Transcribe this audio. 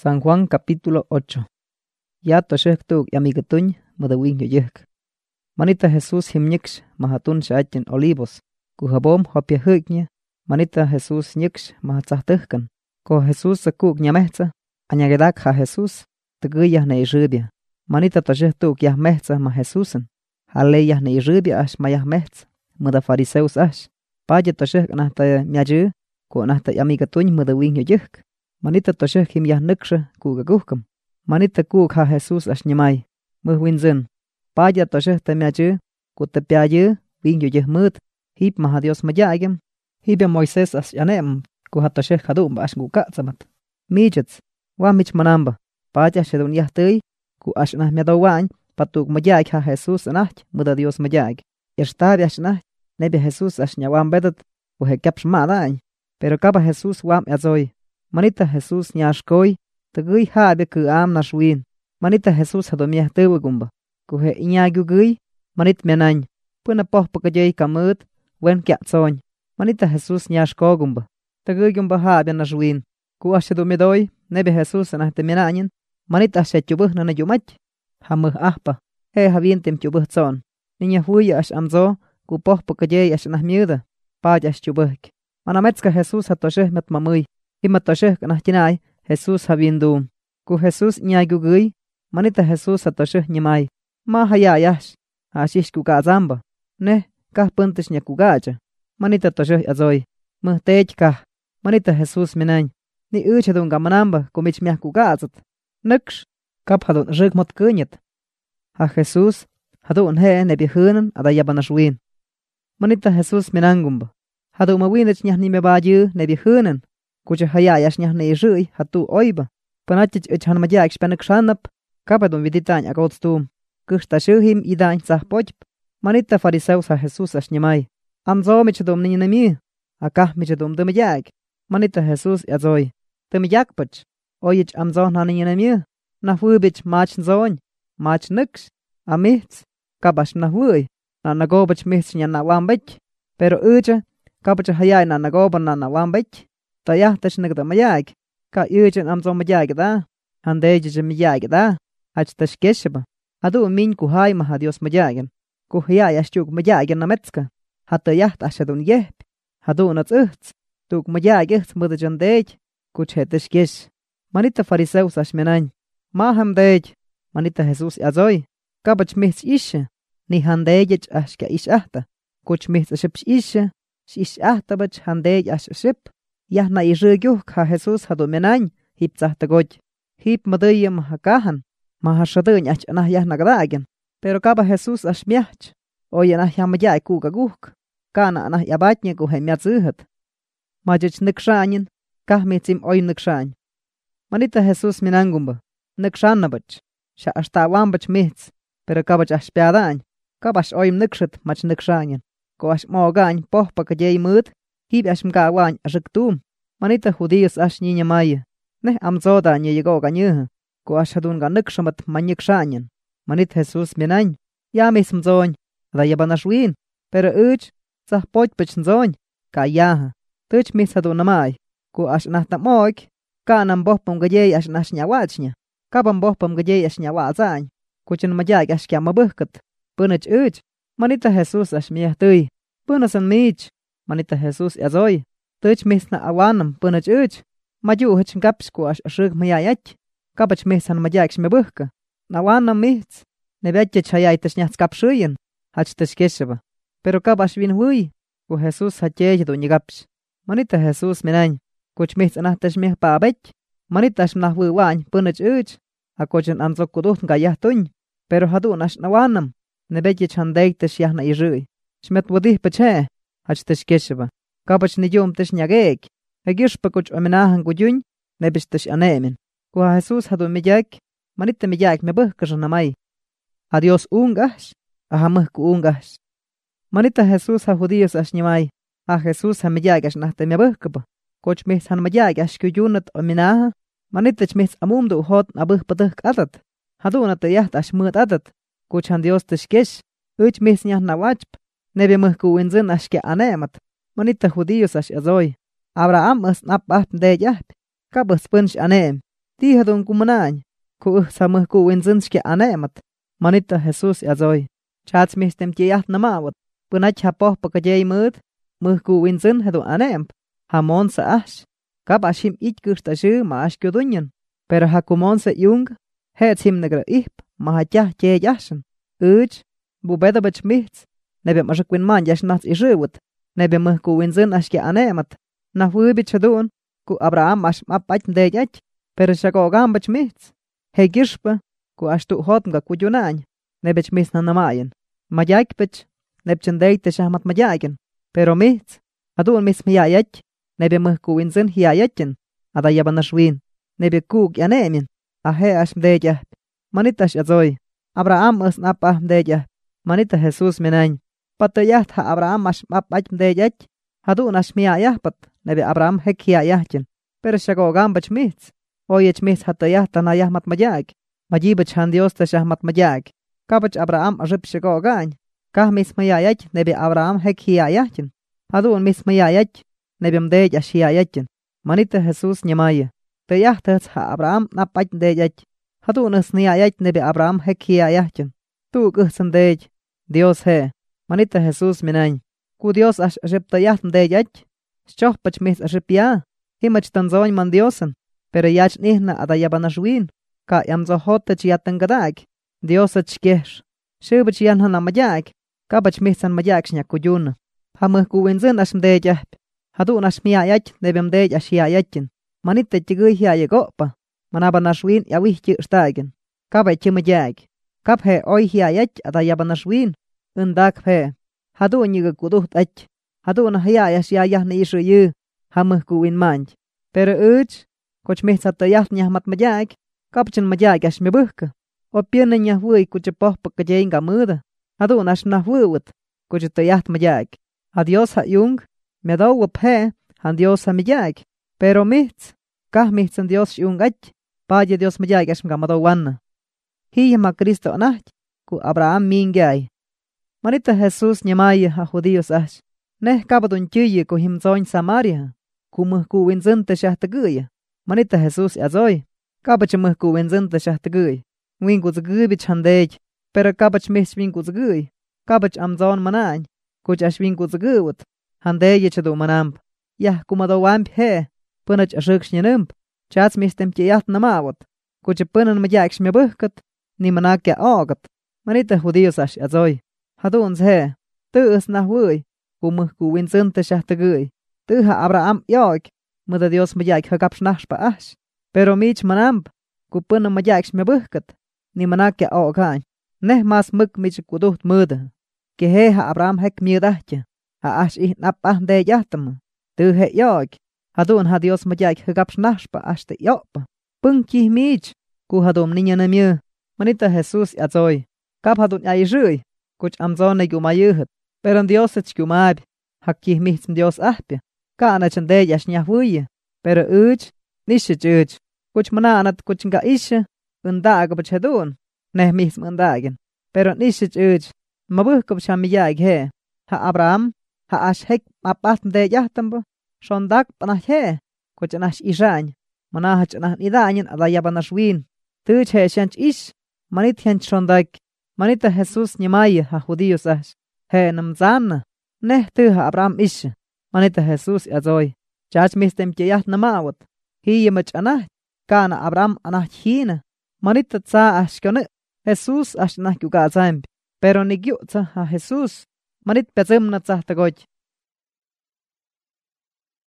San Juan capítulo 8. Ya toshek tuk yamigatuñ mudawin yoyek. Manita Jesús himnyx mahatun shaatin olivos. Kuhabom hopia huknya. Manita Jesús nyx mahatzahtuhkan. Ko Jesús sakuk nyamehza. Anyagedak ha Jesús. Teguyah ne iribia. Manita toshek tuk yah mehza ma Jesúsen. Haleyah ne iribia ash mayah mehza. Muda fariseus ash. Paja toshek nahta miaje. Ko nahta yamigatuñ mudawin yoyek. Manita toshek him yah nuksha kugaguhkam. Manita kuk ha Jesús ash nyamay. Muhwinzin. Paja toshek ta miaje. Kuta piaje. Winyo yeh mud. Hip maha Dios mayaigam. Hibia Moisés ash yanem. Kuha toshek hadum ash gukatzamat. Mijets. Wamich manamba. Paja shedun yah tuy. Ku ash nah miadawañ. Patuk mayaig ha Jesús anach. Muda Dios mayaig. Yashtabi ash nah. Nebi Jesús ash nyawam bedat. Uhe kapsh maadañ. Pero kaba Jesús wam yazoy. Manita Jesús nyashkoy. Teguy haabe ku am nashwin. Manita Jesús hadomiah tewagumba. Kuhe inyaguguy. Manit menañ. Puna poh pakajay kamut. Wen kiatzoñ. Manita Jesús nyashkogumba. Teguy gumba haabe nashwin. Ku ashadumidoy. Nebe Jesús anahte menañin. Manita ashachubuh nana yumach. Hamuh ahpa. He havintem chubuh tzon. Niña huya ash amzo. Ku poh pakajay ash nahmiuda. Paj ash chubuhk. Manametzka Jesús hatosheh met mamuy. Hima tosheh kanahtinay. Jesús havindum. Ku Jesús nyayguguy. Manita Jesús hatosheh nyamay. Ma hayayash. Ashish kukazamba. Neh kah puntish nyakugacha. Manita tosheh azoy. Muhtech kah. Manita Jesús menañ. Ni uchadun gamanamba kumich miah kukazat. Nuksh. Kap hadun rigmot kunyat. Ha Jesús. Hadun he nebihunan adayabanashwin. Manita Jesús menangumba. Hadu mawinach nyah ni mebayu nebihunan. Kucha hayayash nyah ne irui hatu oiba. Panachich ichan mayak spanik shanap. Kapadun viditañ agotstum. Kushtashuhim idañ sahpochp. Manita fariseus ha Jesús ashnyamay. Amzo michadum ninami. Akah michadum dumayak. Manita Jesús yazoy. Dumayakpach. Oyich amzo na ninami. Nahwubich mach nzoñ. Mach nux. Amitz. Kabash nahwuy. Na nagobach mitz nyan nawambach. Pero ucha. Kabacha hayay na nagoban na nawambach. Tayah tash nagdamayag. Ka ujan amzo mayag da. Handejij mayag da. Hach tash keshaba. Hadu min kuhay maha Dios mayagan. Kuhyay ashtuk mayagan na metzka. Hatayah tashadun yehp. Hadu nats uhts. Tuk mayag uhts mudajan dej. Kuch tash kesh. Manita fariseus ashmenañ. Maham dej. Manita Jesús azoy. Kabach mihts isha. Ni handejij ashka ish ahta. Kuch mihts ashipsh isha. Shish ahta bach handej ash aship. Yah na iregyuk ha Jesús hadu menañ. Hip zahtagoj. Hip madayam hakahan. Mahashadun ach anah yah nagdagan. Pero kaba Jesús ash miach. Oye anah yamayay kugaguk. Kana anah yabatnya kuhe miatzuhat. Majich nikshañin. Kah mitzim oy nikshañ. Manita Jesús menangumba. Nikshanabach. Sha ashtawambach mitz. Pero kabach ash piadañ. Kabash oym nikshat mach nikshañin. Ko ash mogañ poh pakajay mud. Hib ash mgawañ ashiktum. Manita judíos ash niñamaya. Neh amzoda nye yego ganyuha. Ko ash hadun ga nikshamat manyikshañin. Manit Jesús menañ. Ya mis mzoñ. Da yabanashwin. Pero uch. Zah pochpach nzoñ. Ka yaha. Tuch mis hadun namay. Ko ash nahta moik. Ka nam bohpam gajay ash nash nyawachnya. Kabam bohpam gajay ash nyawazañ. Kuchin mayag ash kya mabuhkat. Punach uch. Manita Jesús ash miyah tuy. Punasan mich. Manita Jesús yazoy. Tuch mis na awanam punach uch. Mayu hach ngapsh ko ash ashug mayayach. Kabach mis han mayag shmebuhka. Nawanam mitz. Nebetjach hayay tash nyats kapshuyin. Hach tash keshaba. Pero kabash win huy. Ko Jesús hachej do nyigapsh. Manita Jesús menañ. Kuch mitz anah tash mih paabech. Manita ash mnahwu wañ punach uch. Akochan anzok kuduht nga yah tuñ. Pero hadun ash nawanam. Nebetjach handeg tash yah na irui. Shmet wadih pache. Hach tash keshaba. Kabach niyum tash nyagek. Hagish pa kuch ominahan kudyuñ. Nebish tash anemin. Kuha Jesús hadu miyag. Manita miyag mebuhkashan namay. Adios ungash. Ahamuh ku ungash. Manita Jesús ha judíos ash nyamay. Ha Jesús ha miyag ash nahta mebuhkaba. Kuch mis han miyag ash kuyunat ominaha. Manitach mis amumdu hot nabuh paduhk adat. Haduna te yaht ash mut adat. Kuch han Dios tash kesh. Uch mis nyah nawachp. Nebe muh ku winzin ash ke anemat. Manita judíos ash azoy. Abraham as nap aht dej ahp. Kabus punch anem. Tihadun kumanañ, ku samah ku winzinske anemat. Manita Jesús azoy. Chats mistem tiyaht namawat. Punach hapoh pakajay mud. Muh ku winzin hadu anemp. Hamon sa ash. Kap ashim ich kustashu ma ash kudunyan. Pero hakumon sa yung. Het him nagra ihp. Mahatjah jay yashan. Uj. Bubeda bach mihts. Nebe mashakwin man yash nats ishuwat. Nebe muh ku winzin ashke anemat. Na wubit shadun. Ku Abraham ash mapach mdejach. Pero shakogam bach mihts. He gishpa. Ku ashtu hotmga kujunañ. Nebech mis na namayan. Majakpech. Nebchen deite shahmat majaken. Pero mihts. Adun mis miyayach. Nebe muh ku winzin hiyayachen. Ada yabanashwin. Nebe kuk yanemin. Ahe ash mdejah. Manitash azoy. Abraham us napah mdejah. Manita Jesús minañ. Patayat ha Abraham ash mapach mdejach. Adun ash miyayahpat. Nebe Abraham hek hiyayachen. Pero shagogam bach mihts. Oyech mihts hatayah tanayahmat majak. Majibach han Dios ta shahmat majak. Kabach Abraham ajib shagogañ. Kah mis mayayach nebe Abraham hek hiyayachin. Adun mis mayayach nebe mdej ash hiyayachin. Manita Jesús nyamaya. Tayahtas ha Abraham napach mdejach. Adun us niyayach nebe Abraham hek hiyayachin. Tu kuhsan dej. Dios he. Manita Jesús minañ. Ku Dios ash ajib tayah mdejach. Shohpach mis ajib ya. Himach tanzoñ man Diosan. Pero yach nihna adayabanashwin. Ka yamzohotach yatangadag. Dios achkesh. Shubach yanhan amajag. Kabach mihsan majag shnyakuyun. Hamuh kuwinzin ash mdejah. Hadun ash miyayach nebem dej ash hiyayachin. Manita chiguy hiyayagopa. Manabanashwin yawih chirstagen. Kabach chimajag. Kap he oy hiyayach adayabanashwin. Undak he. Hadun yigakuduht ach. Hadun hiyayash yayah nishu yu. Hamuh kuwin manj. Pero uch. Koch mihsatayah nyahmat majag. Kapchin majag ash mibuhka. O pienen nyahwuy kuchapoh pakajay nga muda. Adun ash nahwuwat. Kuchatayaht majag. Adios ha yung. Medawap he. Han Dios ha majag. Pero mihts. Kah mihtsan Dios yung ach. Paja Dios majag ash mga madawanna. Hiya ma Kristo anach. Ku Abraham mingay. Manita Jesús nyamaya ha judíos ash. Neh kabadun chiye ku himzoñ Samaria. Kumuh ku winzin te shahtaguya. Manita Jesús azoy. Kabach muh ku winzin te shahtaguy. Wingu zguy bich handej. Pero kabach mihs wingu zguy. Kabach amzon manañ. Kuch ash wingu zguywat. Handej chadu manamp. Yah kumadawamp he. Punach ashuk shnyanump. Chats mistem tiyat namawat. Kuch punan majak shmyabuhkat. Ni manakya ogat. Manita judíos ash azoy. Haduns he. Tuus nahwuy. Kumuh ku winzin te shahtaguy. Tuha Abraham yog. Muda Dios majak hagap shnashpa ash. Pero mich manamp. Kupunan majak shmyabuhkat. Ni manakya ogañ. Neh mas muk mich kuduht muda. Ke he ha Abraham hek miedahja. Ha ash ih napah de yahtam. Tu he yog. Hadun ha Dios majak hagap shnashpa ash te yopa. Punkih mich. Ku hadum niña namye. Manita Jesús azoy. Kap hadun ayishuy. Kuch amzone gumayuhat. Pero Dios ech gumab. Hakih mihtsm Dios ahpia. Kaana chande yash nyahwuye. Pero uch. Nishe chuch. Kuch mananat kuch nga ishe. Undaga bach hadun. Neh mism undagen. Pero nishe chuch. Mabuhkab shamiyag he. Ha Abraham. Ha ash hek mapat de yahtambo. Shondak panah he. Kuch anash ishañ. Manahach anah nidañin adayabanashwin. Tuch he shanch ish. Manit hench shondak. Manita Jesús nyamaya ha judíos ash. He namzana. Neh tuha Abraham ish. Manita Jesús azoy. Chach mistem tiyat namawat. Hiya mach anah. Kana Abraham anah hina. Manita tsa ash kone. Jesús ash nah kuka zambi. Pero nigyutsa ha Jesús. Manit pezim na tsa tagoch.